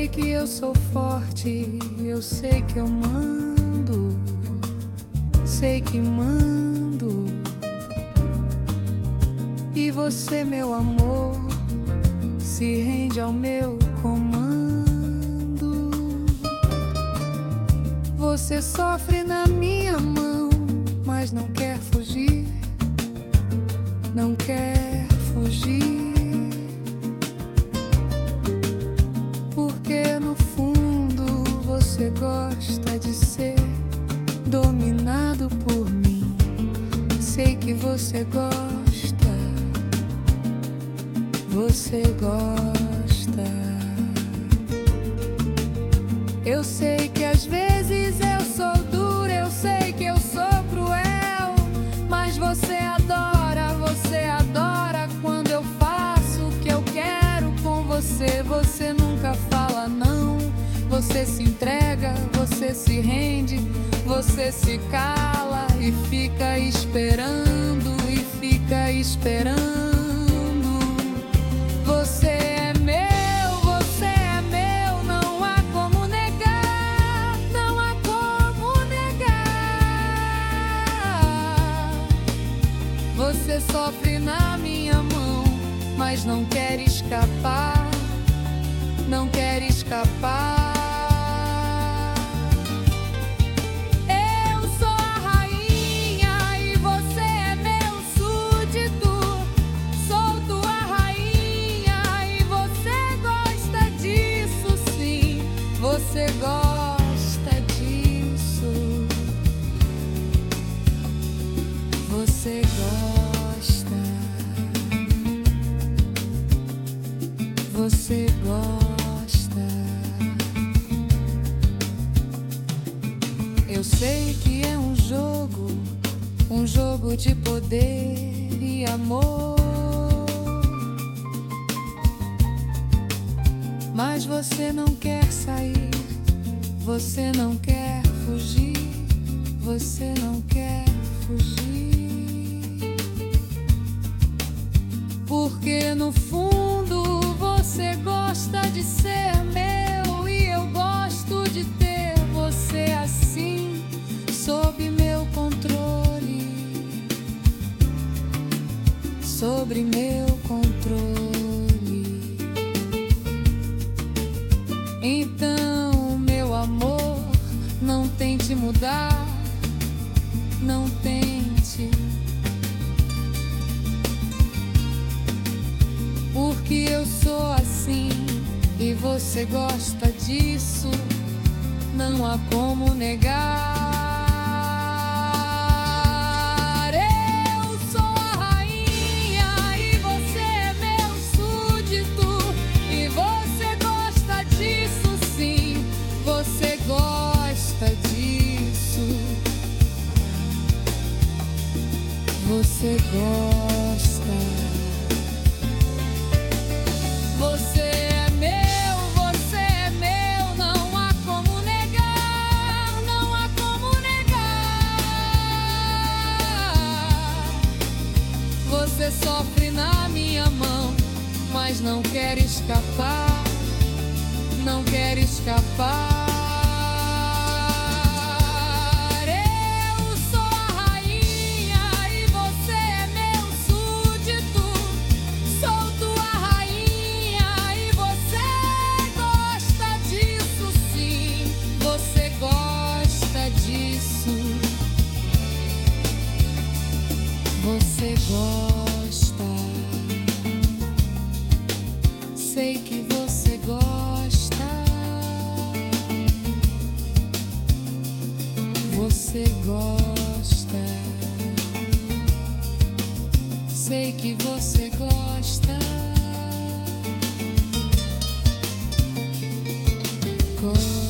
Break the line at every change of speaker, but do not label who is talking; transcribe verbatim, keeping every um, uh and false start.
sei que eu sou forte, eu sei que eu mando, sei que mando. E você, meu amor, se rende ao meu comando. Você sofre na minha mão, mas não quer fugir, não quer fugir. Porque no fundo você gosta de ser dominado por mim. Sei que você gosta, você gosta. Eu sei que às vezes eu sou dura, eu sei que eu sou cruel, mas você adora, você adora quando eu faço o que eu quero com você. Você nunca fala não, você se entrega, você se rende, você se cala e fica esperando, e fica esperando. Você é meu, você é meu, não há como negar, não há como negar. Você sofre na minha mão, mas não quer escapar, não quer escapar. Você gosta disso, você gosta, você gosta. Eu sei que é um jogo, um jogo de poder e amor, mas você não quer sair, você não quer fugir, você não quer fugir. Porque no fundo você gosta de ser meu, e eu gosto de ter você assim, sob meu controle, sobre meu controle. Então, meu amor, não tente mudar, não tente, porque eu sou assim e você gosta disso, não há como negar. Eu sou a rainha e você é meu súdito, e você gosta disso sim, você gosta disso, você gosta. Você é meu, você é meu, não há como negar, não há como negar. Você sofre na minha mão, mas não quer escapar, não quer escapar. Você gosta, sei que você gosta, você gosta, sei que você gosta, gosta.